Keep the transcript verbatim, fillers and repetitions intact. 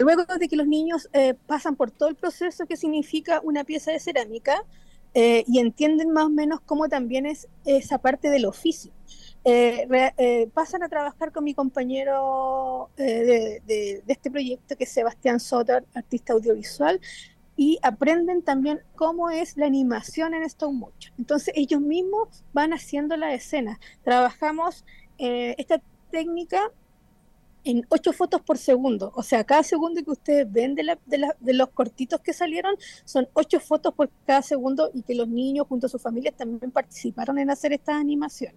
luego de que los niños eh, pasan por todo el proceso que significa una pieza de cerámica, eh, y entienden más o menos cómo también es esa parte del oficio. Eh, re, eh, pasan a trabajar con mi compañero eh, de, de, de, este proyecto, que es Sebastián Soter, artista audiovisual, y aprenden también cómo es la animación en stop motion. Entonces ellos mismos van haciendo la escena. Trabajamos eh, esta técnica en ocho fotos por segundo. O sea, cada segundo que ustedes ven de, la, de, la, de los cortitos que salieron son ocho fotos por cada segundo, y que los niños junto a sus familias también participaron en hacer estas animaciones.